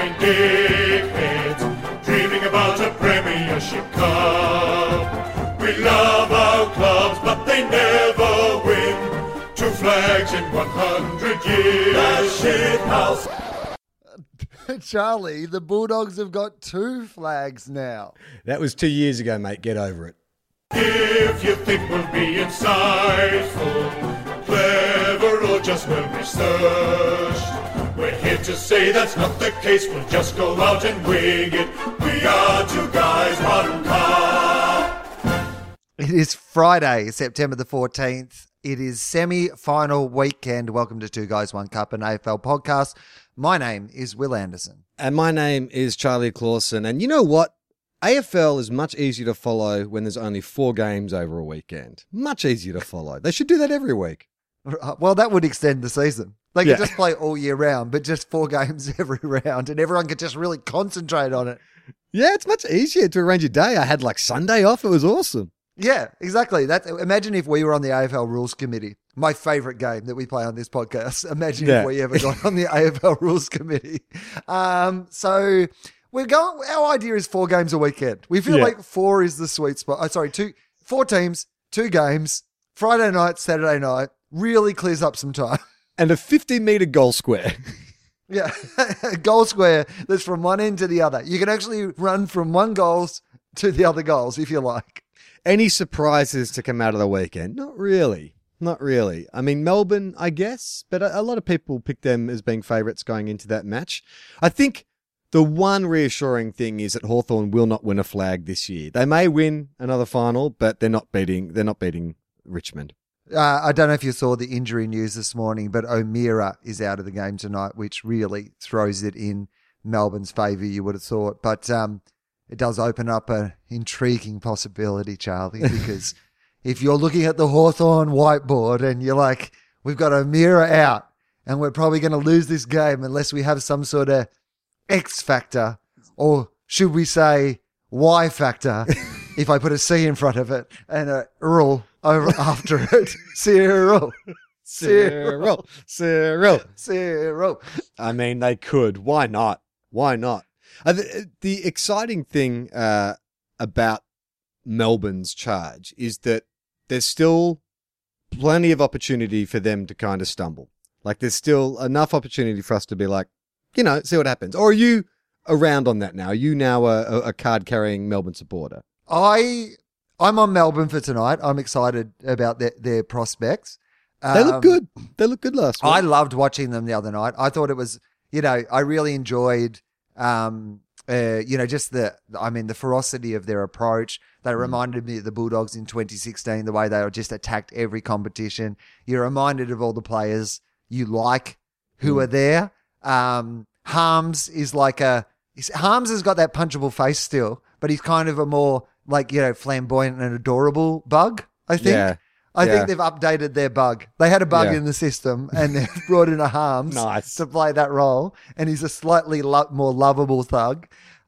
talking dickheads, dreaming about a Premiership Cup. We love our clubs, but they never win. 2 flags in 100 years. That shit house. Charlie, the Bulldogs have got 2 flags now. That was 2 years ago, mate. Get over it. If you think we'll be insightful, clever, or just well researched, we're here to say that's not the case. We'll just go out and wing it. We are 2 guys, 1 cup. It is Friday, September the 14th. It is semi-final weekend. Welcome to 2 Guys, 1 Cup, an AFL podcast. My name is Will Anderson. And my name is Charlie Clausen. And you know what? AFL is much easier to follow when there's only 4 games over a weekend. Much easier to follow. They should do that every week. Well, that would extend the season. They could just play all year round, but just 4 games every round, and everyone could just really concentrate on it. Yeah, it's much easier to arrange a day. I had like Sunday off. It was awesome. Yeah, exactly. Imagine if we were on the AFL Rules Committee. My favourite game that we play on this podcast. Imagine if we ever got on the AFL Rules Committee. So we're going. Our idea is 4 games a weekend. We feel like 4 is the sweet spot. 4 teams, 2 games, Friday night, Saturday night. Really clears up some time. And a 50-metre goal square. Yeah, a goal square that's from one end to the other. You can actually run from one goals to the other goals if you like. Any surprises to come out of the weekend? Not really. Not really. I mean, Melbourne, I guess, but a lot of people picked them as being favourites going into that match. I think the one reassuring thing is that Hawthorn will not win a flag this year. They may win another final, but they're not beating Richmond. I don't know if you saw the injury news this morning, but O'Meara is out of the game tonight, which really throws it in Melbourne's favour, you would have thought. But it does open up an intriguing possibility, Charlie, because if you're looking at the Hawthorn whiteboard and you're like, we've got O'Meara out and we're probably going to lose this game unless we have some sort of X factor, or should we say Y factor, if I put a C in front of it and a Earl over after it. Cyril. I mean, they could. Why not? Why not? The exciting thing about Melbourne's charge is that there's still plenty of opportunity for them to kind of stumble. Like, there's still enough opportunity for us to be like, see what happens. Or are you around on that now? Are you now a card-carrying Melbourne supporter? I'm on Melbourne for tonight. I'm excited about their prospects. They look good. They looked good last week. I loved watching them the other night. I thought it was, I really enjoyed, just the ferocity of their approach. They reminded me of the Bulldogs in 2016, the way they just attacked every competition. You're reminded of all the players you like who are there. Harms is Harms has got that punchable face still, but he's kind of a more flamboyant and adorable bug, I think. Yeah. I think they've updated their bug. They had a bug in the system and they've brought in a Harms to play that role, and he's a slightly more lovable thug.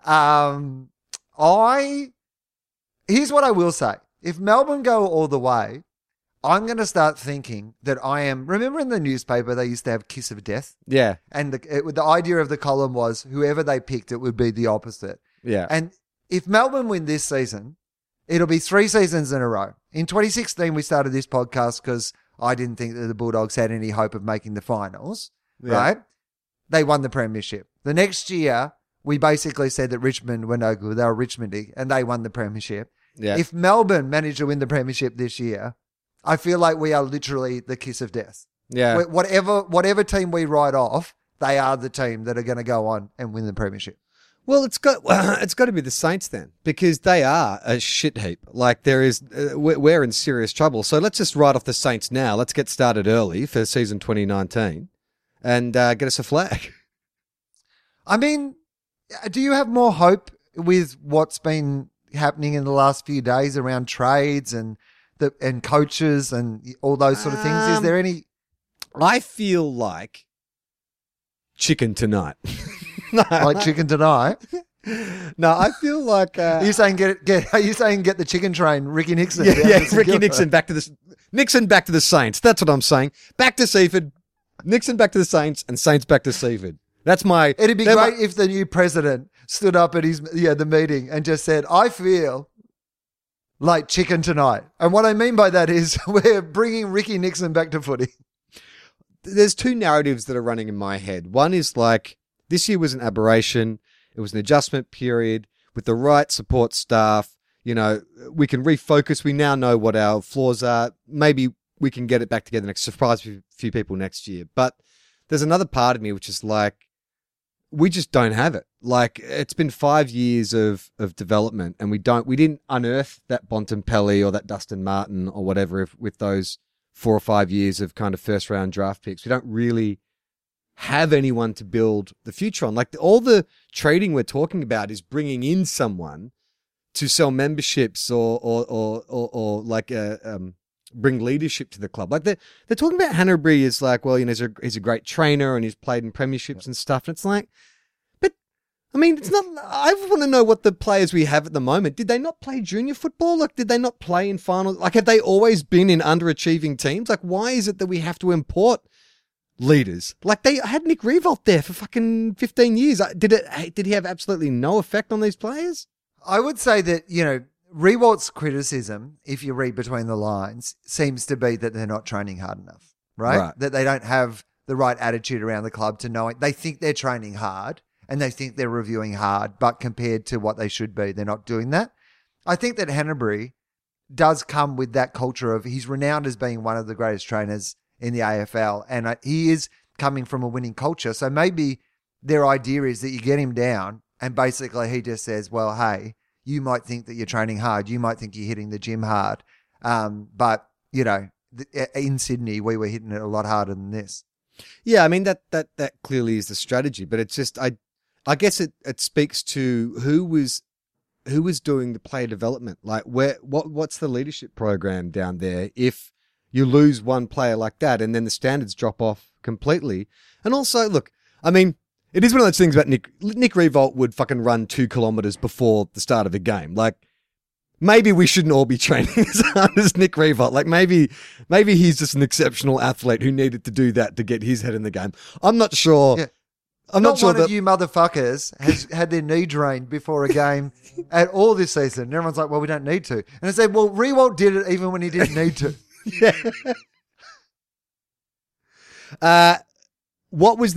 Here's what I will say. If Melbourne go all the way, I'm going to start thinking that remember in the newspaper they used to have Kiss of Death? Yeah. And the idea of the column was whoever they picked, it would be the opposite. Yeah. And if Melbourne win this season, it'll be 3 seasons in a row. In 2016, we started this podcast because I didn't think that the Bulldogs had any hope of making the finals, right? They won the premiership. The next year, we basically said that Richmond were no good. They were Richmondy, and they won the premiership. Yeah. If Melbourne managed to win the premiership this year, I feel like we are literally the kiss of death. Yeah. Whatever team we write off, they are the team that are going to go on and win the premiership. Well, it's got to be the Saints then, because they are a shit heap. Like, we're in serious trouble. So let's just write off the Saints now. Let's get started early for season 2019 and get us a flag. I mean, do you have more hope with what's been happening in the last few days around trades and coaches and all those sort of things? Is there any? I feel like chicken tonight. Like chicken tonight? No, I feel like are you saying get the chicken train, Ricky Nixon? Ricky Nixon back to the Saints. That's what I'm saying. Back to Seaford, Nixon back to the Saints, and Saints back to Seaford. That's my... It'd be they're great my- if the new president stood up at the meeting and just said, I feel like chicken tonight. And what I mean by that is we're bringing Ricky Nixon back to footy. There's two narratives that are running in my head. One is like, this year was an aberration. It was an adjustment period with the right support staff. You know, we can refocus. We now know what our flaws are. Maybe we can get it back together next, surprise a few people next year. But there's another part of me which is like, we just don't have it. Like, it's been 5 years of development, and we didn't unearth that Bontempelli or that Dustin Martin or whatever with those 4 or 5 years of kind of first round draft picks. We don't really have anyone to build the future on. Like, all the trading we're talking about is bringing in someone to sell memberships or like bring leadership to the club. Like, they're talking about Hanbury as like, well, you know, he's a great trainer and he's played in premierships and stuff. And it's like, but I mean, it's not. I want to know what the players we have at the moment. Did they not play junior football? Like, did they not play in finals? Like, have they always been in underachieving teams? Like, why is it that we have to import leaders? Like, they had Nick Riewoldt there for fucking 15 years. Did he have absolutely no effect on these players? I would say that, you know, Rewalt's criticism, if you read between the lines, seems to be that they're not training hard enough, right? That they don't have the right attitude around the club to know it. They think they're training hard and they think they're reviewing hard, but compared to what they should be, they're not doing that. I think that Hanbury does come with that culture of, he's renowned as being one of the greatest trainers in the AFL, and he is coming from a winning culture. So maybe their idea is that you get him down and basically he just says, well, hey, you might think that you're training hard. You might think you're hitting the gym hard. But, you know, in Sydney, we were hitting it a lot harder than this. Yeah, I mean, that clearly is the strategy, but it's just, I guess it speaks to who was doing the player development. Like, what's the leadership program down there if you lose one player like that and then the standards drop off completely? And also, look, I mean, it is one of those things about Nick Riewoldt would fucking run 2 kilometers before the start of a game. Like, maybe we shouldn't all be training as hard as Nick Riewoldt. Like, maybe he's just an exceptional athlete who needed to do that to get his head in the game. I'm not sure. Yeah. I'm not sure one that of you motherfuckers has had their knee drained before a game at all this season. And everyone's like, well, we don't need to. And I said, well, Riewoldt did it even when he didn't need to. Yeah. Who was the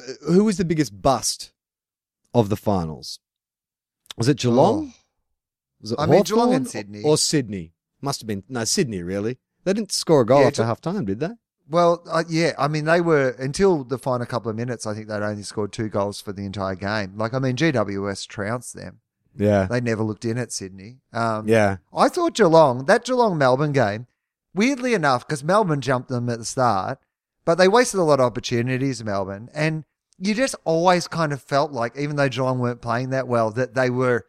biggest bust of the finals? Was it Geelong? Oh. Was it Geelong Hawthorn and Sydney. or Sydney? Must have been, no, Sydney, really. They didn't score a goal Yeah, after half time, did they? Well, yeah. I mean, they were, until the final couple of minutes, I think they'd only scored 2 goals for the entire game. Like, I mean, GWS trounced them. Yeah. They never looked in at Sydney. Yeah. I thought that Geelong-Melbourne game, weirdly enough, because Melbourne jumped them at the start, but they wasted a lot of opportunities, Melbourne. And you just always kind of felt like, even though Geelong weren't playing that well, that they were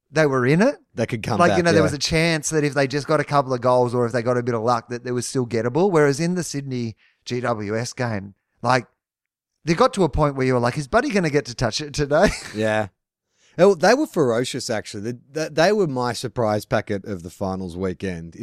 in it. They could come like, back. you know, yeah. there was a chance that if they just got a couple of goals or if they got a bit of luck, that they was still gettable. Whereas in the Sydney GWS game, like, they got to a point where you were like, is Buddy going to get to touch it today? Yeah. They were ferocious, actually. They were my surprise packet of the finals weekend.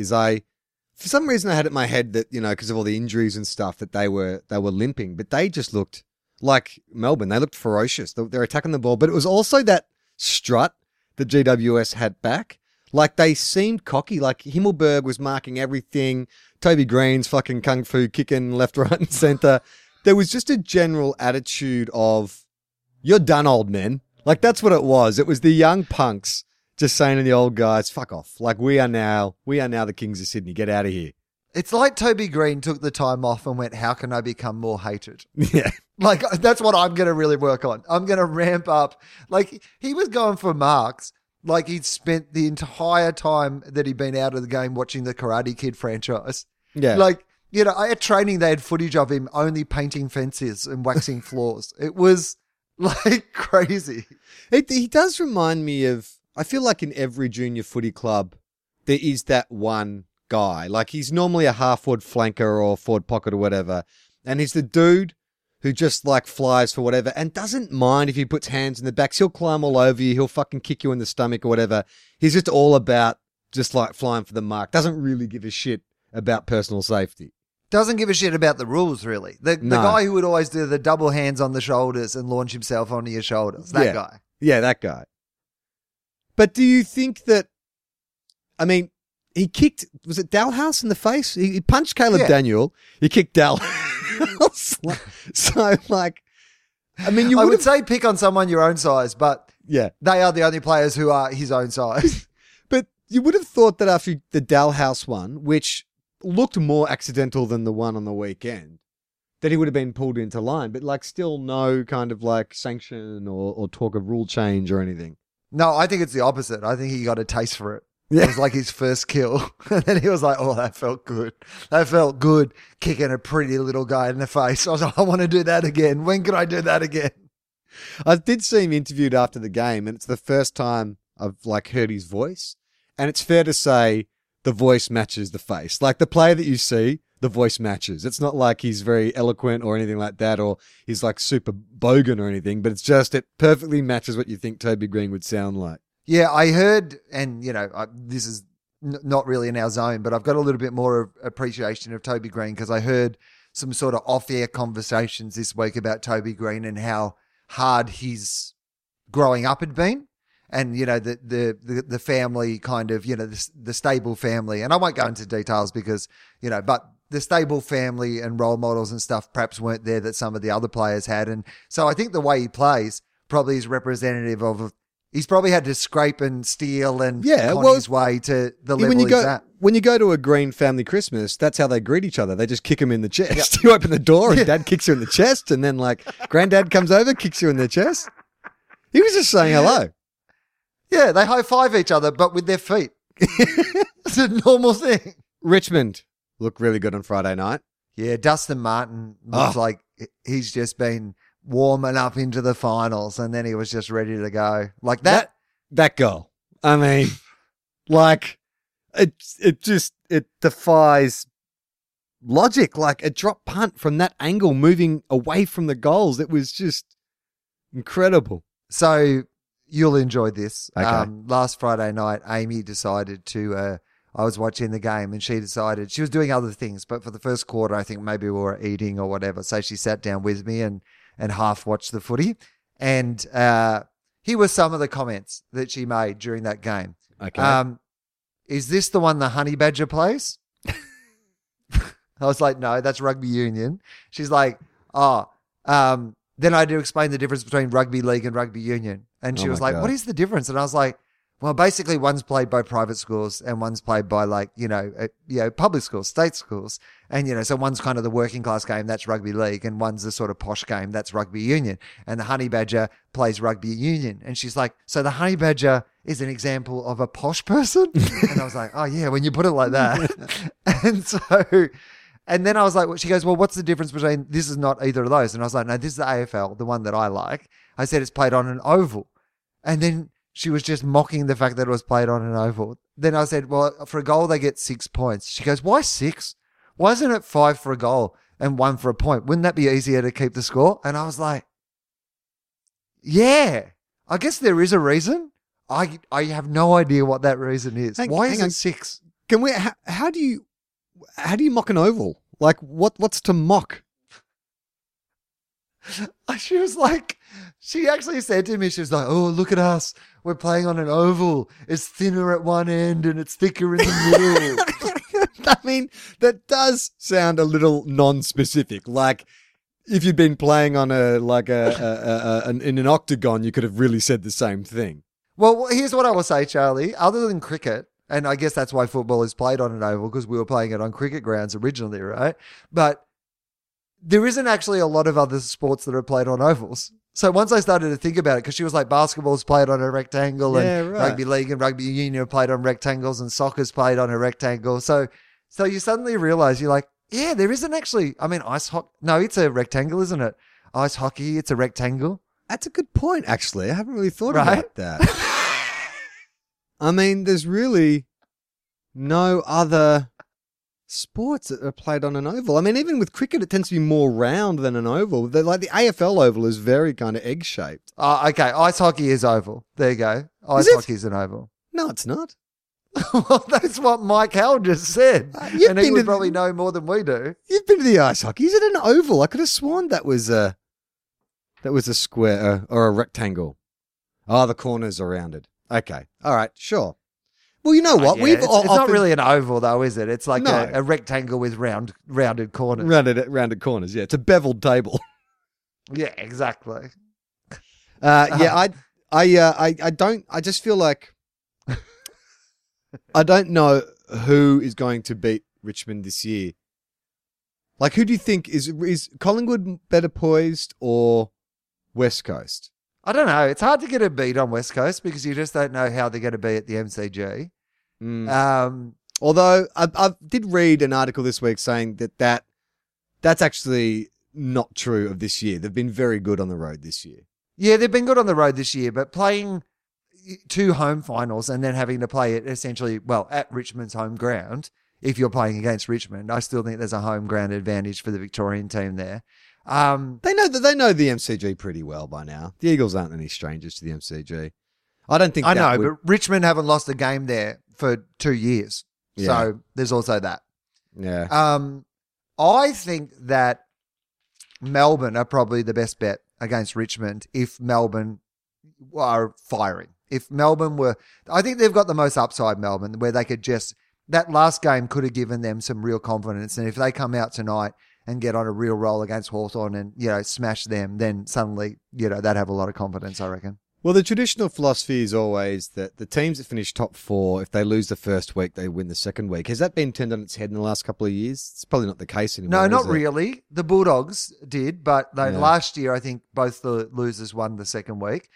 For some reason, I had it in my head that, you know, because of all the injuries and stuff, that they were limping, but they just looked like Melbourne. They looked ferocious. They're attacking the ball, but it was also that strut that GWS had back. Like, they seemed cocky. Like, Himmelberg was marking everything. Toby Green's fucking kung fu kicking left, right, and center. There was just a general attitude of, you're done, old men. Like, that's what it was. It was the young punks just saying to the old guys, fuck off. Like, we are now the Kings of Sydney. Get out of here. It's like Toby Green took the time off and went, how can I become more hated? Yeah. Like, that's what I'm going to really work on. I'm going to ramp up. Like, he was going for marks. Like, he'd spent the entire time that he'd been out of the game watching the Karate Kid franchise. Yeah. Like, you know, at training, they had footage of him only painting fences and waxing floors. It was, like, crazy. He does remind me of, I feel like in every junior footy club, there is that one guy. Like, he's normally a half-forward flanker or forward pocket or whatever. And he's the dude who just, like, flies for whatever and doesn't mind if he puts hands in the backs. He'll climb all over you. He'll fucking kick you in the stomach or whatever. He's just all about just, like, flying for the mark. Doesn't really give a shit about personal safety. Doesn't give a shit about the rules, really. The No. guy who would always do the double hands on the shoulders and launch himself onto your shoulders. That guy. Yeah, that guy. But do you think that, I mean, he kicked, was it Dalhouse in the face? He punched Caleb Daniel. He kicked Dalhouse. So, like, I mean, I would say pick on someone your own size, but yeah. they are the only players who are his own size. But you would have thought that after the Dalhouse one, which looked more accidental than the one on the weekend, that he would have been pulled into line, but like still no kind of like sanction or talk of rule change or anything. No, I think it's the opposite. I think he got a taste for it. Yeah. It was like his first kill. And then he was like, oh, that felt good. That felt good kicking a pretty little guy in the face. I was like, I want to do that again. When can I do that again? I did see him interviewed after the game, and it's the first time I've like heard his voice. And it's fair to say the voice matches the face. Like the player that you see, the voice matches. It's not like he's very eloquent or anything like that, or he's like super bogan or anything, but it's just, it perfectly matches what you think Toby Green would sound like. Yeah, I heard, and this is not really in our zone, but I've got a little bit more appreciation of Toby Green because I heard some sort of off-air conversations this week about Toby Green and how hard his growing up had been. And, the family kind of, the stable family. And I won't go into details because, but the stable family and role models and stuff perhaps weren't there that some of the other players had. And so I think the way he plays probably is representative of, he's probably had to scrape and steal and con his way to the level he's at. When you go to a Green family Christmas, that's how they greet each other. They just kick him in the chest. Yep. You open the door and Dad kicks you in the chest, and then like Granddad comes over, kicks you in the chest. He was just saying hello. Yeah, they high-five each other, but with their feet. It's a normal thing. Richmond looked really good on Friday night. Yeah, Dustin Martin looks like he's just been warming up into the finals, and then he was just ready to go. Like that. That goal. I mean, like, it defies logic. Like a drop punt from that angle moving away from the goals. It was just incredible. So you'll enjoy this. Okay. Last Friday night, Amy decided to, I was watching the game and she decided, she was doing other things, but for the first quarter, I think maybe we were eating or whatever. So she sat down with me and half watched the footy. And here were some of the comments that she made during that game. Okay. Is this the one the Honey Badger plays? I was like, no, that's rugby union. She's like, then I had to explain the difference between rugby league and rugby union. And she was like, what is the difference? And I was like, well, basically one's played by private schools and one's played by like, public schools, state schools. And, so one's kind of the working class game, that's rugby league. And one's the sort of posh game, that's rugby union. And the Honey Badger plays rugby union. And she's like, so the Honey Badger is an example of a posh person? And I was like, oh yeah, when you put it like that. And then I was like, she goes, well, what's the difference between, this is not either of those. And I was like, no, this is the AFL, the one that I like. I said it's played on an oval. And then she was just mocking the fact that it was played on an oval. Then I said, well, for a goal, they get 6 points. She goes, why 6? Why isn't it 5 for a goal and 1 for a point? Wouldn't that be easier to keep the score? And I was like, yeah, I guess there is a reason. I have no idea what that reason is. Why is it 6? Can we, how do you mock an oval? Like what's to mock? She was like, she actually said to me, she was like, oh, look at us. We're playing on an oval. It's thinner at one end and it's thicker in the middle. I mean, that does sound a little non-specific. Like if you'd been playing on in an octagon, you could have really said the same thing. Well, here's what I will say, Charlie. Other than cricket, and I guess that's why football is played on an oval because we were playing it on cricket grounds originally, right? But there isn't actually a lot of other sports that are played on ovals. So once I started to think about it, because she was like, basketball's played on a rectangle and rugby league and rugby union are played on rectangles and soccer's played on a rectangle. So you suddenly realize you're like, yeah, there isn't actually, I mean, ice hockey. No, it's a rectangle, isn't it? Ice hockey, it's a rectangle. That's a good point, actually. I haven't really thought about that. I mean, there's really no other sports that are played on an oval. I mean, even with cricket, it tends to be more round than an oval. Like the AFL oval is very kind of egg-shaped. Okay, ice hockey is oval. There you go. Ice hockey is an oval. No, it's not. Well, that's what Mike Howell just said. You've And he been would to- probably know more than we do. You've been to the ice hockey. Is it an oval? I could have sworn that was a square or a rectangle. Oh, the corners are rounded. Okay. All right. Sure. Well, you know what? Yeah, We've it's not really an oval, though, is it? It's like No. a rectangle with rounded corners. rounded corners. Yeah, it's a beveled table. Yeah, exactly. I don't. I just feel like I don't know who is going to beat Richmond this year. Like, who do you think is Collingwood better poised or West Coast? I don't know. It's hard to get a beat on West Coast because you just don't know how they're going to be at the MCG. Although I did read an article this week saying that's actually not true of this year. They've been very good on the road this year. Yeah, they've been good on the road this year, but playing 2 home finals and then having to play it essentially, well, at Richmond's home ground, if you're playing against Richmond, I still think there's a home ground advantage for the Victorian team there. They know the MCG pretty well by now. The Eagles aren't any strangers to the MCG. I don't think I know, but Richmond haven't lost a game there for 2 years. Yeah. So there's also that. Yeah. I think that Melbourne are probably the best bet against Richmond if Melbourne are firing. If Melbourne were, I think they've got the most upside, Melbourne, where they could just, that last game could have given them some real confidence. And if they come out tonight and get on a real roll against Hawthorn and, smash them, then suddenly, they'd have a lot of confidence, I reckon. Well, the traditional philosophy is always that the teams that finish top 4, if they lose the first week, they win the second week. Has that been turned on its head in the last couple of years? It's probably not the case anymore. No, not is it? really. The Bulldogs did, but Yeah. last year, I think both the losers won the second week.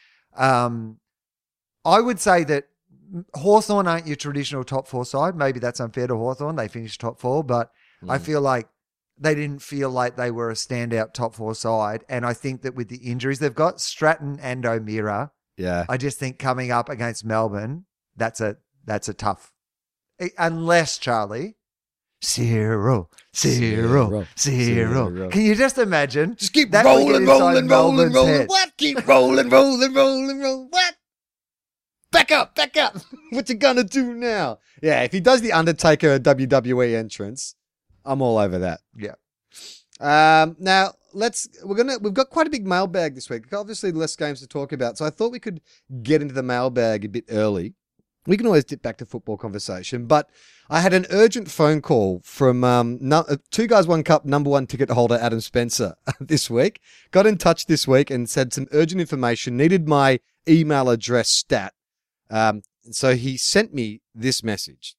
I would say that Hawthorn aren't your traditional top 4 side. Maybe that's unfair to Hawthorn. They finished top 4, but I feel like they didn't feel like they were a standout top 4 side. And I think that with the injuries they've got, Stratton and O'Meara, Yeah. I just think coming up against Melbourne, that's a tough. Unless, Charlie, zero. Zero. Can you just imagine? Just keep that would get rolling. inside Melbourne's head. What? Keep rolling. What? Back up. What you gonna do now? Yeah, if he does the Undertaker WWE entrance, I'm all over that. Yeah. Now we've got quite a big mailbag this week. Obviously, less games to talk about, so I thought we could get into the mailbag a bit early. We can always dip back to football conversation, but I had an urgent phone call from 2 Guys 1 Cup #1 ticket holder Adam Spencer this week. Got in touch this week and said some urgent information, needed my email address stat. So he sent me this message.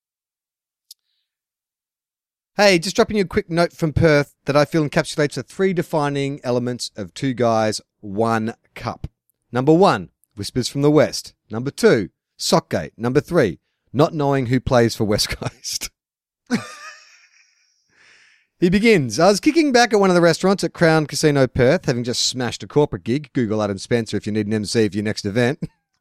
Hey, just dropping you a quick note from Perth that I feel encapsulates the 3 defining elements of 2 Guys 1 Cup. Number 1, Whispers from the West. Number 2, Sockgate. Number 3, not knowing who plays for West Coast. He begins, I was kicking back at one of the restaurants at Crown Casino Perth, having just smashed a corporate gig. Google Adam Spencer if you need an MC for your next event.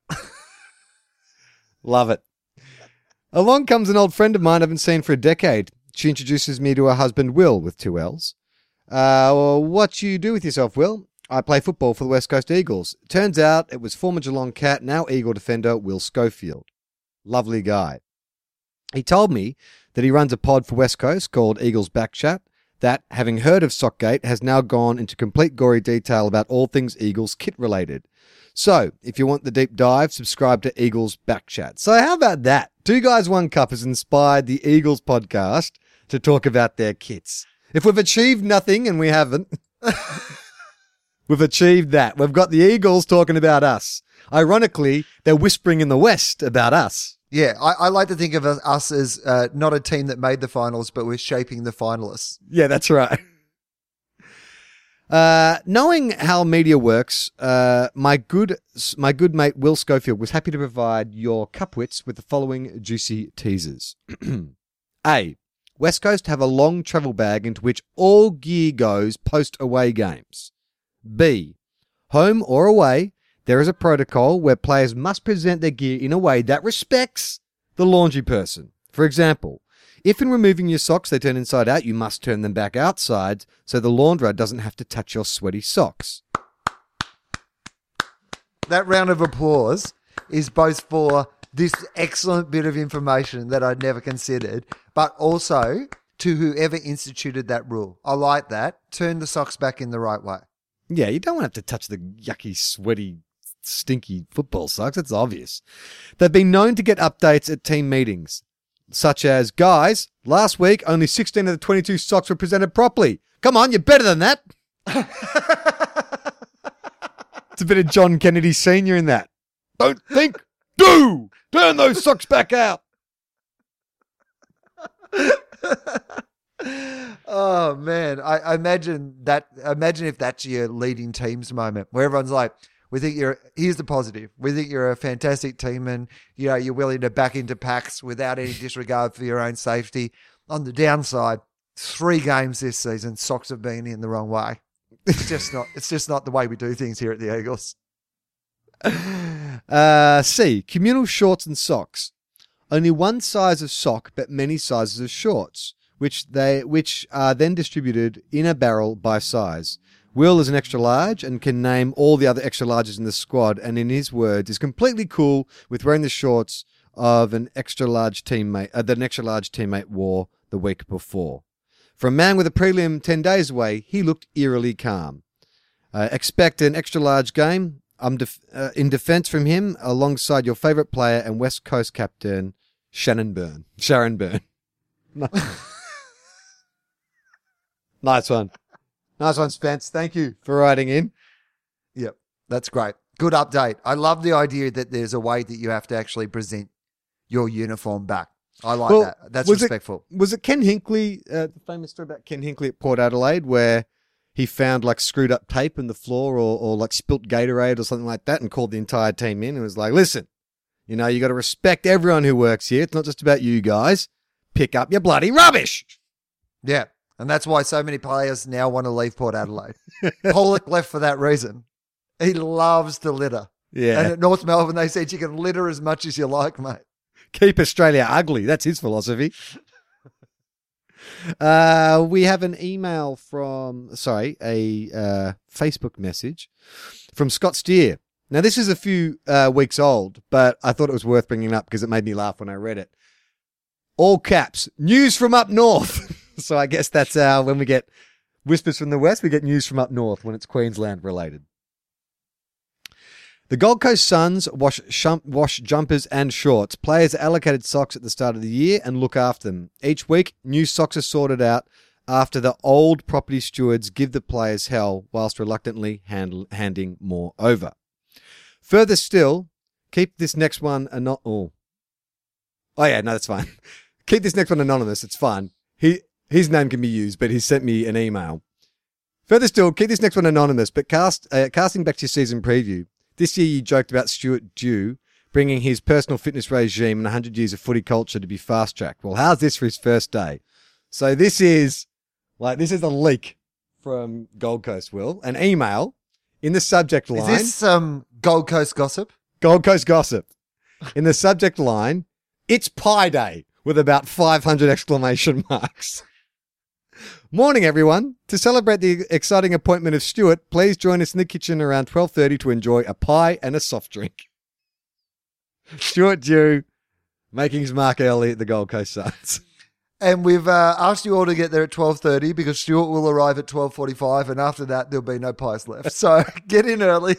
Love it. Along comes an old friend of mine I haven't seen for a decade. She introduces me to her husband, Will, with 2 L's. What you do with yourself, Will? I play football for the West Coast Eagles. Turns out it was former Geelong Cat, now Eagle defender, Will Schofield. Lovely guy. He told me that he runs a pod for West Coast called Eagles Backchat that, having heard of Sockgate, has now gone into complete gory detail about all things Eagles kit related. So, if you want the deep dive, subscribe to Eagles Backchat. So how about that? 2 Guys 1 Cup has inspired the Eagles podcast to talk about their kits. If we've achieved nothing, and we haven't, we've achieved that. We've got the Eagles talking about us. Ironically, they're whispering in the West about us. Yeah, I like to think of us as not a team that made the finals, but we're shaping the finalists. Yeah, that's right. Knowing how media works, my good mate Will Schofield was happy to provide your cupwits with the following juicy teasers. A. West Coast have a long travel bag into which all gear goes post-away games. B. Home or away, there is a protocol where players must present their gear in a way that respects the laundry person. For example, if in removing your socks they turn inside out, you must turn them back outside so the launderer doesn't have to touch your sweaty socks. That round of applause is both for this excellent bit of information that I'd never considered, but also to whoever instituted that rule. I like that. Turn the socks back in the right way. Yeah, you don't want to have to touch the yucky, sweaty, stinky football socks. It's obvious. They've been known to get updates at team meetings, such as, guys, last week only 16 of the 22 socks were presented properly. Come on, you're better than that. It's a bit of John Kennedy Sr. in that. Don't think, do! Turn those socks back out. Oh man, I imagine that. Imagine if that's your leading teams moment, where everyone's like, "We think here's the positive. We think you're a fantastic team, and you're willing to back into packs without any disregard for your own safety." On the downside, 3 games this season, socks have been in the wrong way. It's just not. It's just not the way we do things here at the Eagles. C. Communal shorts and socks. Only one size of sock, but many sizes of shorts, which are then distributed in a barrel by size. Will is an extra large and can name all the other extra larges in the squad, and in his words, is completely cool with wearing the shorts of an extra large teammate that an extra large teammate wore the week before. For a man with a prelim 10 days away, he looked eerily calm. Expect an extra large game. I'm in defence from him, alongside your favourite player and West Coast captain, Sharon Byrne. Nice one. Nice one, Spence. Thank you for writing in. Yep, that's great. Good update. I love the idea that there's a way that you have to actually present your uniform back. I like that. That's respectful. Was it Ken Hinkley, the famous story about Ken Hinkley at Port Adelaide, where he found like screwed up tape in the floor or like spilt Gatorade or something like that and called the entire team in and was like, listen, you got to respect everyone who works here. It's not just about you guys. Pick up your bloody rubbish. Yeah. And that's why so many players now want to leave Port Adelaide. Pollock left for that reason. He loves to litter. Yeah. And at North Melbourne, they said you can litter as much as you like, mate. Keep Australia ugly. That's his philosophy. We have an email a Facebook message from Scott Steer. Now, this is a few weeks old, but I thought it was worth bringing up because it made me laugh when I read it. All caps, news from up north. So I guess that's when we get whispers from the west, we get news from up north when it's Queensland related. The Gold Coast Suns wash jumpers and shorts. Players are allocated socks at the start of the year and look after them. Each week, new socks are sorted out after the old property stewards give the players hell whilst reluctantly handing more over. Further still, keep this next one that's fine. Keep this next one anonymous. It's fine. His name can be used, but he sent me an email. Further still, keep this next one anonymous, but casting back to your season preview. This year you joked about Stuart Dew bringing his personal fitness regime and 100 years of footy culture to be fast-tracked. Well, how's this for his first day? So this is a leak from Gold Coast, Will. An email in the subject line. Is this some Gold Coast gossip? Gold Coast gossip. In the subject line, it's Pie Day with about 500 exclamation marks. Morning, everyone. To celebrate the exciting appointment of Stuart, please join us in the kitchen around 12:30 to enjoy a pie and a soft drink. Stuart Dew making his mark early at the Gold Coast Suns. And we've asked you all to get there at 12:30 because Stuart will arrive at 12:45, and after that there'll be no pies left. So get in early.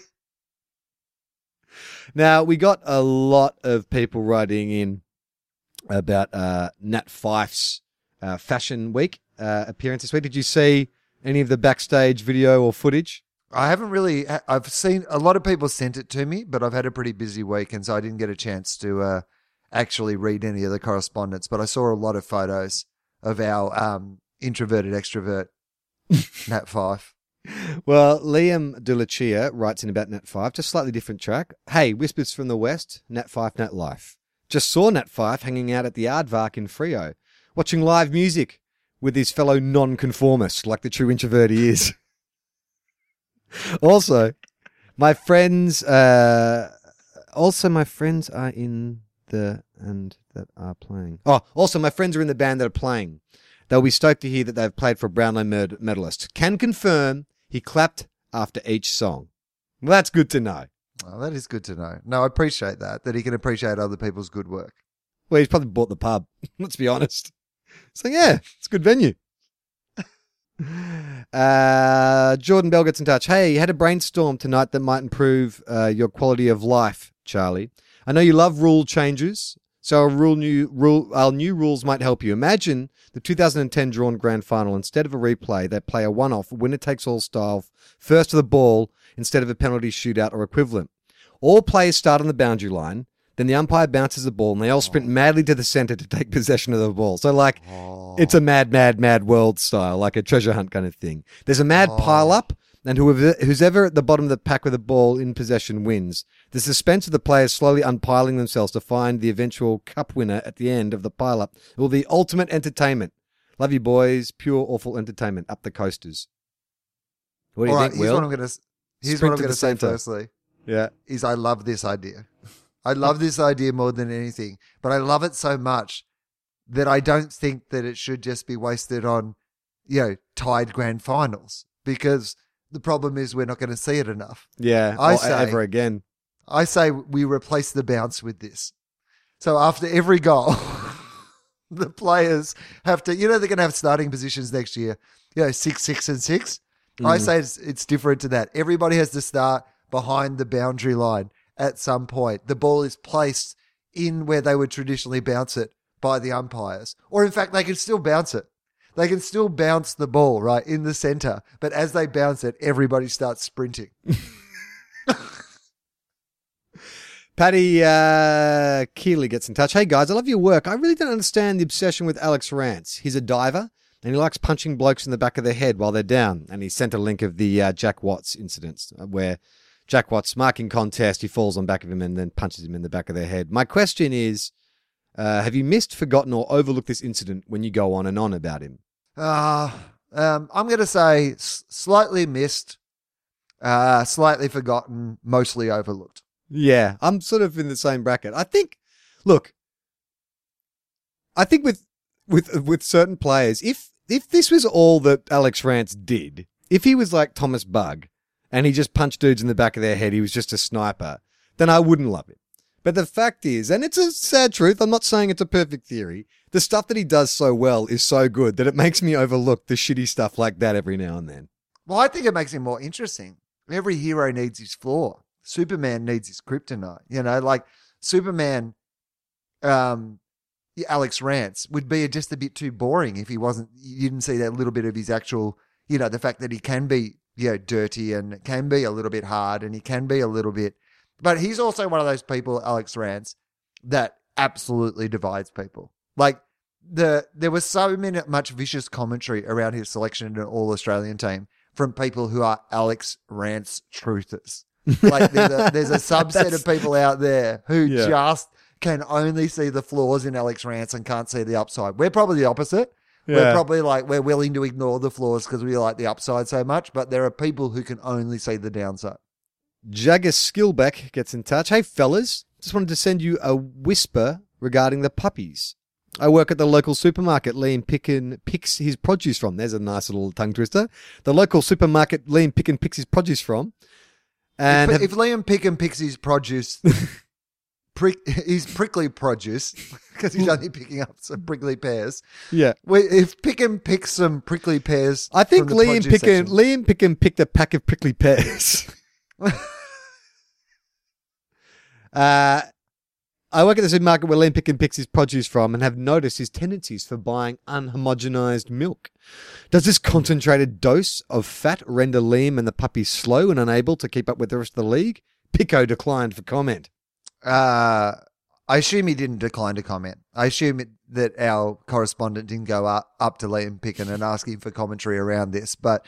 Now, we got a lot of people writing in about Nat Fyfe's Fashion Week appearance this week. Did you see any of the backstage video or footage? I haven't really. I've seen a lot of people sent it to me, but I've had a pretty busy week, and so I didn't get a chance to actually read any of the correspondence. But I saw a lot of photos of our introverted extrovert, Nat Fyfe. Well, Liam De Lucia writes in about Nat Fyfe, just slightly different track. Hey, whispers from the west, Nat Fyfe, Nat Life. Just saw Nat Fyfe hanging out at the Aardvark in Freo, watching live music with his fellow non-conformist, like the true introvert he is. Also, my friends are in the and that are playing. Oh, also my friends are in the band that are playing. They'll be stoked to hear that they've played for a Brownlow medalist. Can confirm he clapped after each song. Well, that's good to know. Oh, that is good to know. No, I appreciate that he can appreciate other people's good work. Well, he's probably bought the pub. Let's be honest. So yeah, it's a good venue. Jordan Bell gets in touch. Hey, you had a brainstorm tonight that might improve your quality of life, Charlie. I know you love rule changes, so our new rules might help you. Imagine the 2010 drawn grand final. Instead of a replay, they play a one-off, winner-takes-all style, first to the ball instead of a penalty shootout or equivalent. All players start on the boundary line. Then the umpire bounces the ball, and they all sprint madly to the center to take possession of the ball. So, it's a mad, mad, mad world style, like a treasure hunt kind of thing. There's a mad pile-up, and who's ever at the bottom of the pack with the ball in possession wins. The suspense of the players slowly unpiling themselves to find the eventual cup winner at the end of the pile-up will be ultimate entertainment. Love you, boys. Pure, awful entertainment. Up the coasters. What do you think, Will? Here's what I'm going to say center. firstly. Yeah. Is I love this idea. I love this idea more than anything, but I love it so much that I don't think that it should just be wasted on, tied grand finals, because the problem is we're not going to see it enough. Yeah, ever again. I say we replace the bounce with this. So after every goal, the players have to, they're going to have starting positions next year, 6, 6, and 6. I say it's different to that. Everybody has to start behind the boundary line. At some point, the ball is placed in where they would traditionally bounce it by the umpires. Or in fact, they can still bounce it. They can still bounce the ball, right, in the center. But as they bounce it, everybody starts sprinting. Paddy Keeley gets in touch. Hey, guys, I love your work. I really don't understand the obsession with Alex Rance. He's a diver, and he likes punching blokes in the back of the head while they're down. And he sent a link of the Jack Watts incidents where Jack Watts marking contest, he falls on back of him and then punches him in the back of their head. My question is, have you missed, forgotten, or overlooked this incident when you go on and on about him? I'm going to say slightly missed, slightly forgotten, mostly overlooked. Yeah, I'm sort of in the same bracket. I think with certain players, if this was all that Alex Rance did, if he was like Thomas Bugg, and he just punched dudes in the back of their head, he was just a sniper, then I wouldn't love it. But the fact is, and it's a sad truth, I'm not saying it's a perfect theory, the stuff that he does so well is so good that it makes me overlook the shitty stuff like that every now and then. Well, I think it makes him more interesting. Every hero needs his flaw. Superman needs his kryptonite. Like Superman, Alex Rance would be just a bit too boring if you didn't see that little bit of his actual, the fact that he can be dirty and can be a little bit hard and he can be a little bit, but he's also one of those people, Alex Rance, that absolutely divides people. Like there was so much vicious commentary around his selection in an All-Australian team from people who are Alex Rance truthers. Like there's a subset of people out there who just can only see the flaws in Alex Rance and can't see the upside. We're probably the opposite. Yeah. We're probably we're willing to ignore the flaws because we like the upside so much, but there are people who can only see the downside. Jagger Skillback gets in touch. Hey, fellas, just wanted to send you a whisper regarding the puppies. I work at the local supermarket Liam Picken picks his produce from. There's a nice little tongue twister. The local supermarket Liam Picken picks his produce from. And if Liam Picken picks his produce... he's prickly produce because he's only picking up some prickly pears. Yeah. If Picken picks some prickly pears, I think Liam Picken picked a pack of prickly pears. I work at the supermarket where Liam Picken picks his produce from and have noticed his tendencies for buying unhomogenized milk. Does this concentrated dose of fat render Liam and the puppy slow and unable to keep up with the rest of the league? Pico declined for comment. I assume he didn't decline to comment. I assume that our correspondent didn't go up to Liam Picken and ask him for commentary around this. But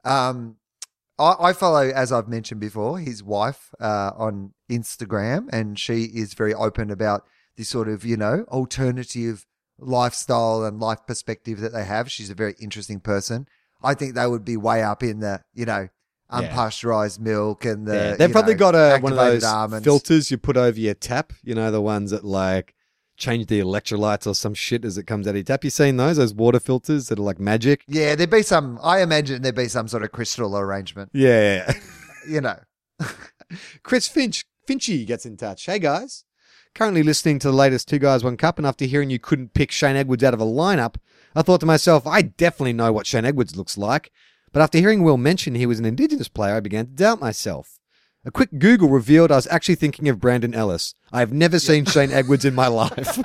I follow, as I've mentioned before, his wife on Instagram, and she is very open about this sort of, alternative lifestyle and life perspective that they have. She's a very interesting person. I think they would be way up in the, unpasteurized milk and they've probably got one of those almonds. Filters you put over your tap, the ones that change the electrolytes or some shit as it comes out of your tap. You seen those water filters that are like magic? Yeah, I imagine there'd be some sort of crystal arrangement. Yeah. Chris Finchy gets in touch. Hey, guys. Currently listening to the latest Two Guys, One Cup, and after hearing you couldn't pick Shane Edwards out of a lineup, I thought to myself, I definitely know what Shane Edwards looks like. But after hearing Will mention he was an Indigenous player, I began to doubt myself. A quick Google revealed I was actually thinking of Brandon Ellis. I have never seen Shane Edwards in my life.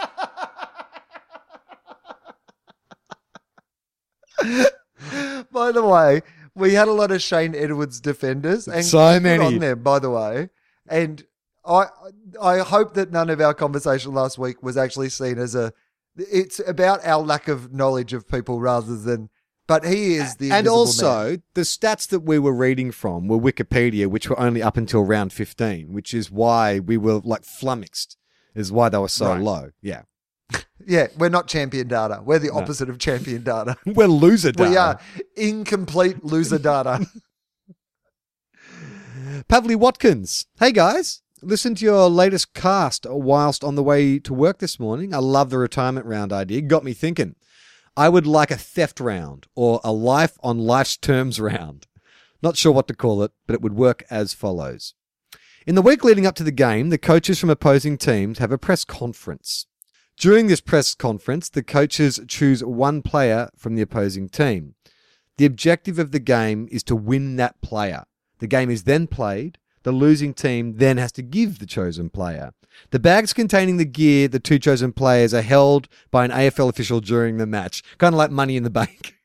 By the way, we had a lot of Shane Edwards defenders. And so many. On them, by the way. And I hope that none of our conversation last week was actually seen as it's about our lack of knowledge of people rather than, but he is the And invisible also, man. the stats that we were reading from were Wikipedia, which were only up until round 15, which is why we were like flummoxed, is why they were so low. Yeah. Yeah, we're not champion data. We're the opposite of champion data. We're loser data. We are incomplete loser data. Pavli Watkins. Hey, guys. Listen to your latest cast whilst on the way to work this morning. I love the retirement round idea. Got me thinking. I would like a theft round or a life on life's terms round. Not sure what to call it, but it would work as follows. In the week leading up to the game, the coaches from opposing teams have a press conference. During this press conference, the coaches choose one player from the opposing team. The objective of the game is to win that player. The game is then played. The losing team then has to give the chosen player. The bags containing the gear the two chosen players are held by an AFL official during the match, kind of like Money in the Bank.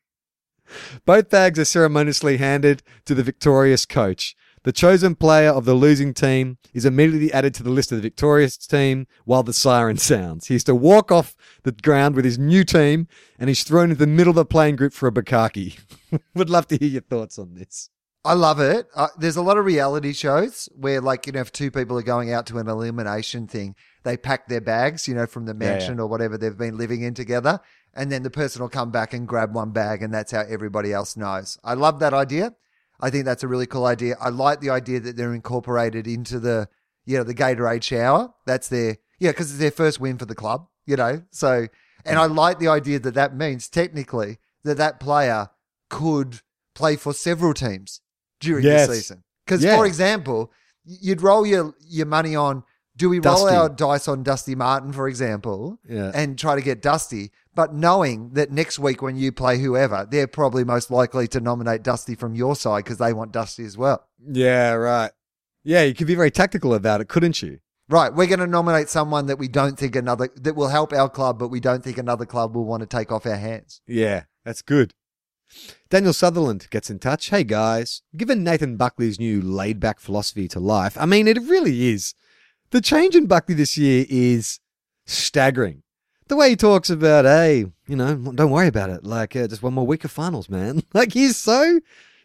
Both bags are ceremoniously handed to the victorious coach. The chosen player of the losing team is immediately added to the list of the victorious team while the siren sounds. He's to walk off the ground with his new team, and he's thrown into the middle of the playing group for a bukkake. Would love to hear your thoughts on this. I love it. There's a lot of reality shows where, like, you know, if two people are going out to an elimination thing, they pack their bags, you know, from the mansion or whatever they've been living in together, and then the person will come back and grab one bag, and that's how everybody else knows. I love that idea. I think that's a really cool idea. I like the idea that they're incorporated into the Gatorade shower. That's because it's their first win for the club, you know. So, and I like the idea that means technically that player could play for several teams during the season. Because, for example, you'd roll your money on, do we roll our dice on Dusty Martin, for example, and try to get Dusty, but knowing that next week when you play whoever, they're probably most likely to nominate Dusty from your side because they want Dusty as well. Yeah, right. Yeah, you could be very tactical about it, couldn't you? Right, we're going to nominate someone that we don't think that will help our club, but we don't think another club will want to take off our hands. Yeah, that's good. Daniel Sutherland gets in touch. Hey, guys. Given Nathan Buckley's new laid-back philosophy to life, I mean, it really is. The change in Buckley this year is staggering. The way he talks about, hey, you know, don't worry about it. Like, just one more week of finals, man. Like, he's so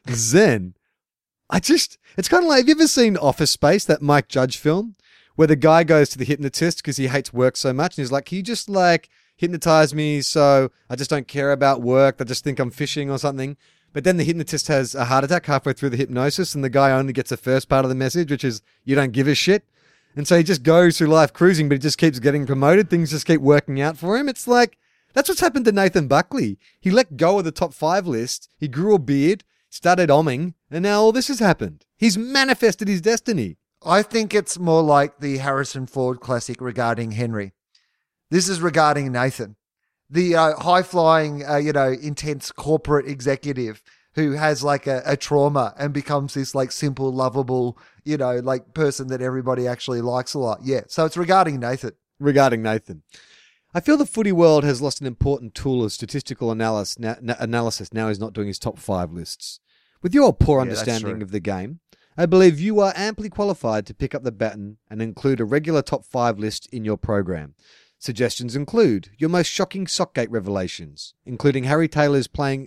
zen. It's kind of like, have you ever seen Office Space, that Mike Judge film, where the guy goes to the hypnotist because he hates work so much, and he's like, can you just, like, hypnotize me so I just don't care about work. I just think I'm fishing or something. But then the hypnotist has a heart attack halfway through the hypnosis, and the guy only gets the first part of the message, which is you don't give a shit. And so he just goes through life cruising, but he just keeps getting promoted. Things just keep working out for him. It's like, that's what's happened to Nathan Buckley. He let go of the top 5 list. He grew a beard, started omming, and now all this has happened. He's manifested his destiny. I think it's more like the Harrison Ford classic regarding Henry. This is regarding Nathan, the high-flying, intense corporate executive who has like a trauma and becomes this like simple, lovable, like person that everybody actually likes a lot. Yeah, so it's regarding Nathan. Regarding Nathan. I feel the footy world has lost an important tool of statistical analysis now he's not doing his top 5 lists. With your poor understanding of the game, I believe you are amply qualified to pick up the baton and include a regular top 5 list in your program. Suggestions include your most shocking Sockgate revelations, including Harry Taylor playing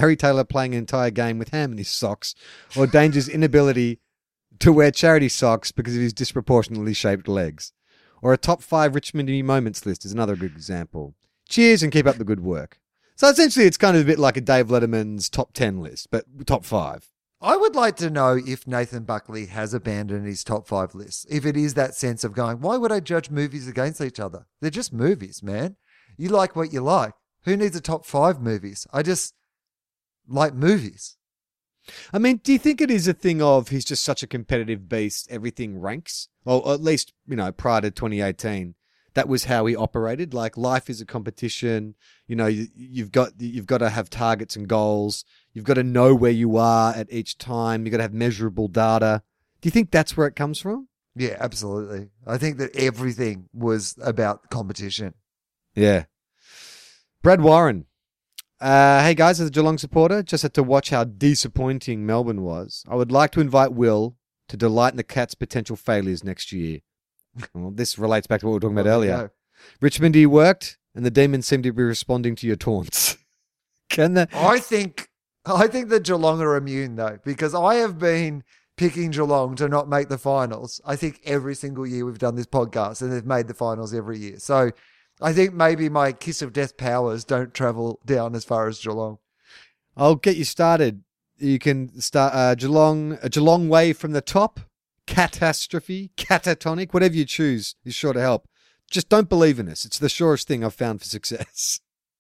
an entire game with ham in his socks, or Danger's inability to wear charity socks because of his disproportionately shaped legs. Or a top 5 Richmond moments list is another good example. Cheers and keep up the good work. So essentially it's kind of a bit like a Dave Letterman's top 10 list, but top 5. I would like to know if Nathan Buckley has abandoned his top 5 lists. If it is that sense of going, why would I judge movies against each other? They're just movies, man. You like what you like. Who needs a top 5 movies? I just like movies. I mean, do you think it is a thing of he's just such a competitive beast, everything ranks? Or at least, prior to 2018, that was how he operated. Like, life is a competition. You've got to have targets and goals. You've got to know where you are at each time. You've got to have measurable data. Do you think that's where it comes from? Yeah, absolutely. I think that everything was about competition. Yeah. Brad Warren. Hey guys, as a Geelong supporter, just had to watch how disappointing Melbourne was. I would like to invite Will to delight in the Cats' potential failures next year. Well, this relates back to what we were talking about earlier. Richmond, you worked, and the Demons seem to be responding to your taunts. I think the Geelong are immune though, because I have been picking Geelong to not make the finals. I think every single year we've done this podcast, and they've made the finals every year. So I think maybe my kiss of death powers don't travel down as far as Geelong. I'll get you started. You can start a Geelong way from the top, catastrophe, catatonic, whatever you choose is sure to help. Just don't believe in us. It's the surest thing I've found for success.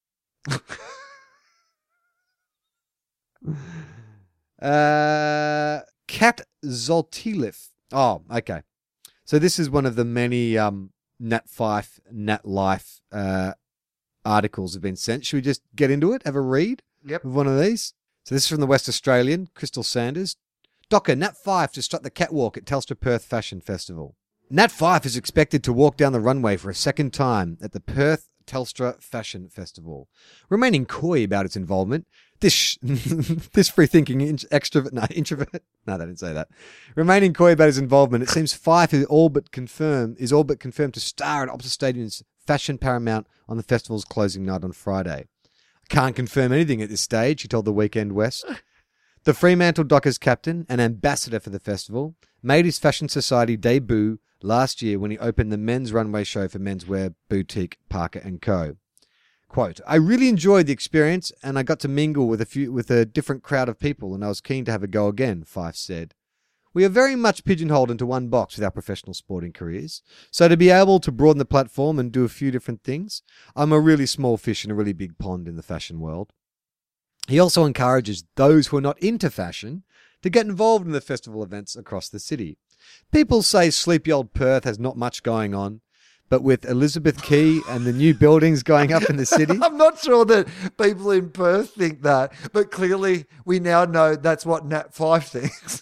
Kat Zoltilif. Oh, okay. So this is one of the many Nat Fife, Nat Life articles have been sent. Should we just get into it? Have a read of one of these? So this is from the West Australian, Crystal Sanders. Docker, Nat Fife to strut the catwalk at Telstra Perth Fashion Festival. Nat Fife is expected to walk down the runway for a second time at the Perth Telstra Fashion Festival. Remaining coy about its involvement, this free-thinking introvert. No, they didn't say that. Remaining coy about his involvement, it seems Fife is all but confirmed to star at Optus Stadium's Fashion Paramount on the festival's closing night on Friday. I can't confirm anything at this stage, he told the Weekend West. The Fremantle Dockers captain and ambassador for the festival made his Fashion Society debut last year when he opened the men's runway show for menswear boutique Parker & Co. Quote, I really enjoyed the experience and I got to mingle with a different crowd of people and I was keen to have a go again, Fife said. We are very much pigeonholed into one box with our professional sporting careers, so to be able to broaden the platform and do a few different things, I'm a really small fish in a really big pond in the fashion world. He also encourages those who are not into fashion to get involved in the festival events across the city. People say sleepy old Perth has not much going on, but with Elizabeth Quay and the new buildings going up in the city... I'm not sure that people in Perth think that, but clearly we now know that's what Nat Fife thinks.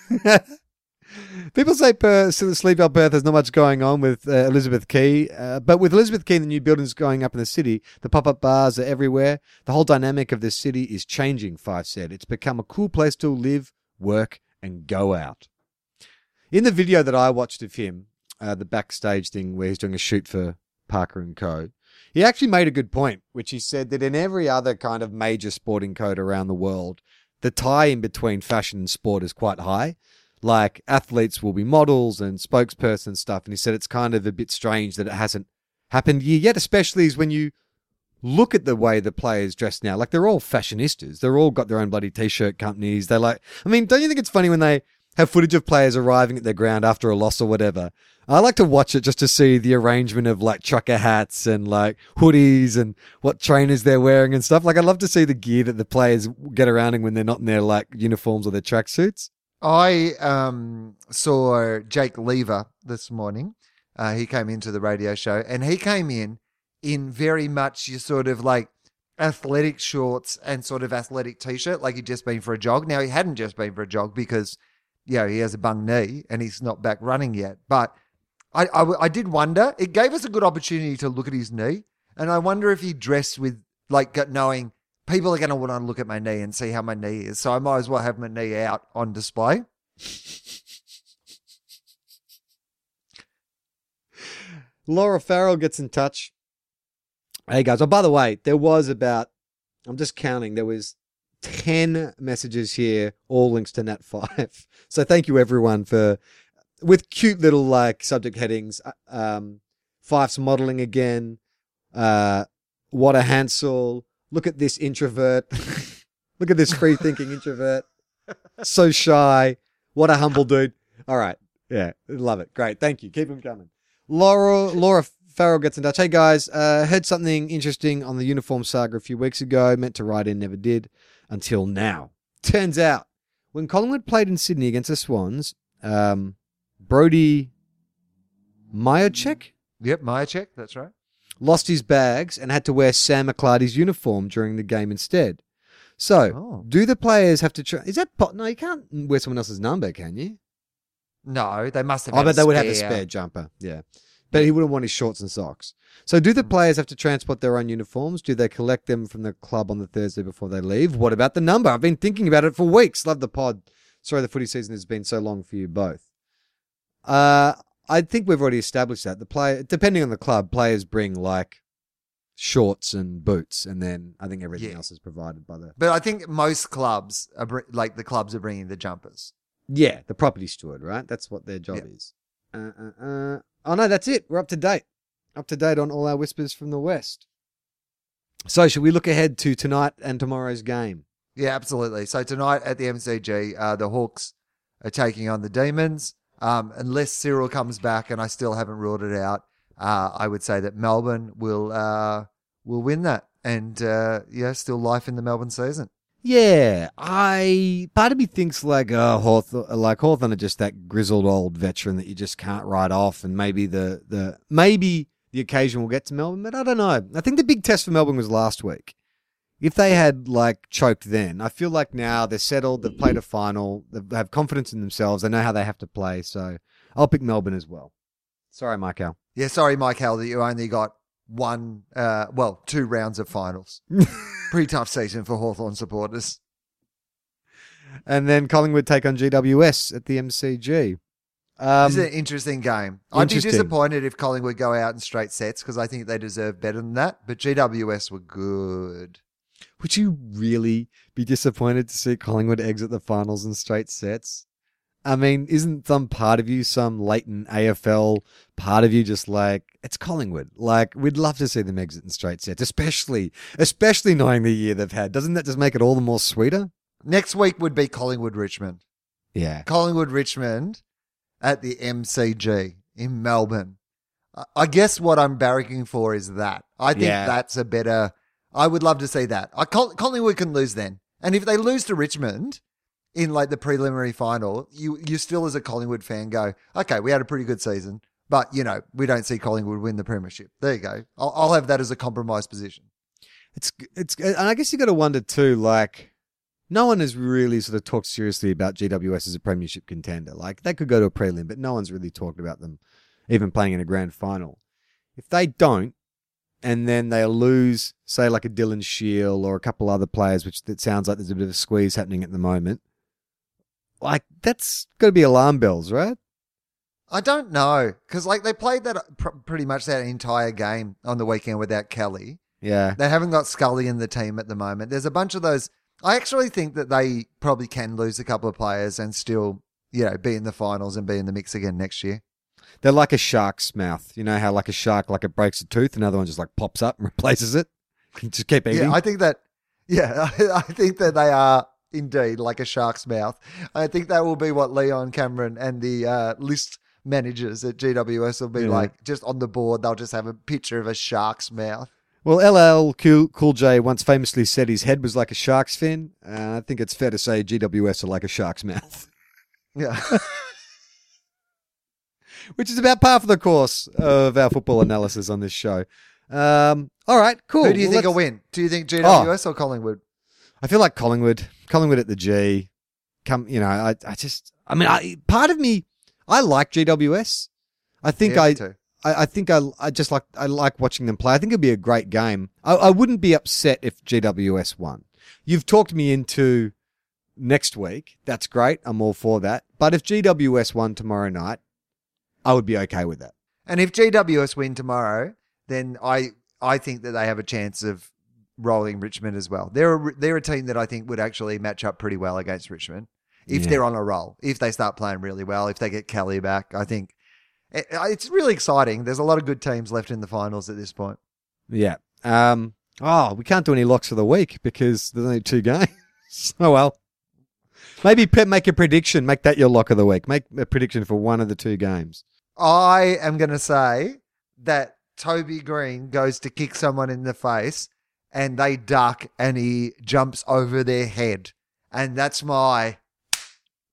People say sleepy old Perth has not much going on with Elizabeth Quay, but with Elizabeth Quay and the new buildings going up in the city, the pop-up bars are everywhere. The whole dynamic of this city is changing, Fife said. It's become a cool place to live, work, and go out. In the video that I watched of him, the backstage thing where he's doing a shoot for Parker & Co., he actually made a good point, which he said that in every other kind of major sporting code around the world, the tie in between fashion and sport is quite high. Like, athletes will be models and spokespersons and stuff. And he said it's kind of a bit strange that it hasn't happened yet, especially when you look at the way the players dress now. Like, they're all fashionistas. They're all got their own bloody T-shirt companies. Don't you think it's funny when they have footage of players arriving at their ground after a loss or whatever? I like to watch it just to see the arrangement of like trucker hats and like hoodies and what trainers they're wearing and stuff. Like, I love to see the gear that the players get around in when they're not in their like uniforms or their tracksuits. I saw Jake Lever this morning. He came into the radio show and he came in very much your sort of like athletic shorts and sort of athletic T-shirt, like he'd just been for a jog. Now, he hadn't just been for a jog because, he has a bung knee and he's not back running yet. But I did wonder, it gave us a good opportunity to look at his knee. And I wonder if he dressed with like knowing people are going to want to look at my knee and see how my knee is. So I might as well have my knee out on display. Laura Farrell gets in touch. Hey guys. Oh, by the way, I'm just counting. There was 10 messages here, all links to Nat Fife. So thank you everyone with cute little like subject headings. Fife's modeling again. What a Hansel. Look at this introvert. Look at this free-thinking introvert. So shy. What a humble dude. All right. Yeah, love it. Great. Thank you. Keep them coming. Laura Farrell gets in touch. Hey, guys. Heard something interesting on the uniform saga a few weeks ago. Meant to write in, never did. Until now. Turns out when Collingwood played in Sydney against the Swans, Brody Majacek Yep, Majacek, that's right. lost his bags and had to wear Sam McClarty's uniform during the game instead. So, do the players have to... Is that... No, you can't wear someone else's number, can you? No, they must have I had bet a they would have a spare- spare jumper. Yeah. But he wouldn't want his shorts and socks. So do the players have to transport their own uniforms? Do they collect them from the club on the Thursday before they leave? What about the number? I've been thinking about it for weeks. Love the pod. Sorry the footy season has been so long for you both. I think we've already established that. Depending on the club, players bring like shorts and boots, and then I think everything else is provided by the... But I think most clubs, the clubs are bringing the jumpers. Yeah, the property steward, right? That's what their job is. Oh, no, that's it. We're up to date. Up to date on all our whispers from the West. So should we look ahead to tonight and tomorrow's game? Yeah, absolutely. So tonight at the MCG, the Hawks are taking on the Demons. Unless Cyril comes back, and I still haven't ruled it out, I would say that Melbourne will win that. And, still life in the Melbourne season. Yeah, part of me thinks Hawthorn are just that grizzled old veteran that you just can't write off, and maybe maybe the occasion will get to Melbourne, but I don't know. I think the big test for Melbourne was last week. If they had choked then, I feel like now they're settled, they've played a final, they have confidence in themselves, they know how they have to play, so I'll pick Melbourne as well. Sorry, Michael. Yeah, sorry, Michael, that you only got 2 rounds of finals. Pretty tough season for Hawthorn supporters. And then Collingwood take on GWS at the MCG. This is an interesting game. I'd be disappointed if Collingwood go out in straight sets because I think they deserve better than that. But GWS were good. Would you really be disappointed to see Collingwood exit the finals in straight sets? I mean, isn't some part of you, some latent AFL part of you just it's Collingwood. We'd love to see them exit in straight sets, especially knowing the year they've had. Doesn't that just make it all the more sweeter? Next week would be Collingwood-Richmond. Yeah. Collingwood-Richmond at the MCG in Melbourne. I guess what I'm barracking for is that. I think that's a better... I would love to see that. Collingwood can lose then. And if they lose to Richmond in the preliminary final, you still as a Collingwood fan go, okay, we had a pretty good season, but we don't see Collingwood win the premiership. There you go. I'll have that as a compromise position. It's and I guess you got to wonder too, no one has really sort of talked seriously about GWS as a premiership contender. They could go to a prelim, but no one's really talked about them even playing in a grand final. If they don't, and then they'll lose, say, a Dylan Shield or a couple other players, which it sounds like there's a bit of a squeeze happening at the moment, that's got to be alarm bells, right? I don't know, because they played that pretty much that entire game on the weekend without Kelly. Yeah. They haven't got Scully in the team at the moment. There's a bunch of those. I actually think that they probably can lose a couple of players and still, be in the finals and be in the mix again next year. They're like a shark's mouth. You know how a shark, it breaks a tooth, another one just pops up and replaces it? You just keep eating. Yeah, I think that they are indeed like a shark's mouth. I think that will be what Leon Cameron and the list managers at GWS will be just on the board. They'll just have a picture of a shark's mouth. Well, LL Cool J once famously said his head was like a shark's fin. I think it's fair to say GWS are like a shark's mouth. Yeah. Which is about par for the course of our football analysis on this show. All right, cool. Who do you think will win? Do you think GWS or Collingwood? I feel like Collingwood at the G. Part of me, I like GWS. I think I like watching them play. I think it'd be a great game. I wouldn't be upset if GWS won. You've talked me into next week. That's great. I'm all for that. But if GWS won tomorrow night, I would be okay with that. And if GWS win tomorrow, then I think that they have a chance of rolling Richmond as well. They're a team that I think would actually match up pretty well against Richmond if they're on a roll. If they start playing really well, if they get Kelly back, I think it's really exciting. There's a lot of good teams left in the finals at this point. Yeah. We can't do any locks for the week because there's only 2 games. Oh, well. Maybe make a prediction. Make that your lock of the week. Make a prediction for one of the 2 games. I am going to say that Toby Green goes to kick someone in the face and they duck and he jumps over their head. And that's my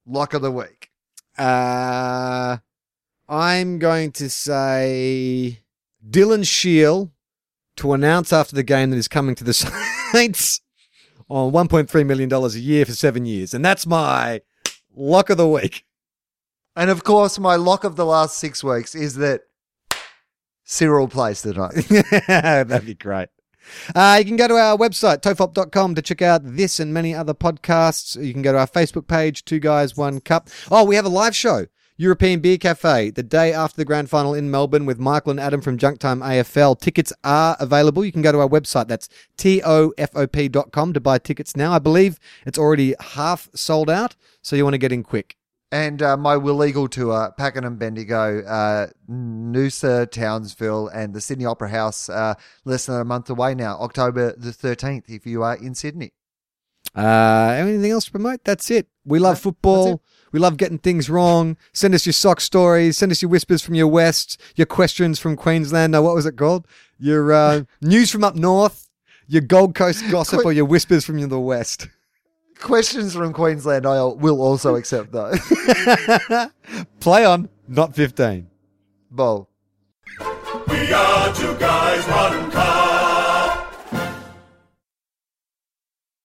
lock of the week. I'm going to say Dylan Shield to announce after the game that he's coming to the Saints on $1.3 million a year for 7 years. And that's my lock of the week. And of course, my lock of the last 6 weeks is that Cyril plays tonight. That'd be great. You can go to our website, tofop.com, to check out this and many other podcasts. You can go to our Facebook page, Two Guys, One Cup. Oh, we have a live show, European Beer Cafe, the day after the grand final in Melbourne with Michael and Adam from Junk Time AFL. Tickets are available. You can go to our website. That's tofop.com to buy tickets now. I believe it's already half sold out, so you want to get in quick. And my Will Eagle tour, Pakenham, Bendigo, Noosa, Townsville, and the Sydney Opera House, less than a month away now, October the 13th, if you are in Sydney. Anything else to promote? That's it. We love football. We love getting things wrong. Send us your sock stories. Send us your whispers from your west, your questions from Queensland. No, what was it called? Your news from up north, your Gold Coast gossip, or your whispers from the west. Questions from Queensland I will also accept, though. Play on, not 15. Ball. We are two guys, one car.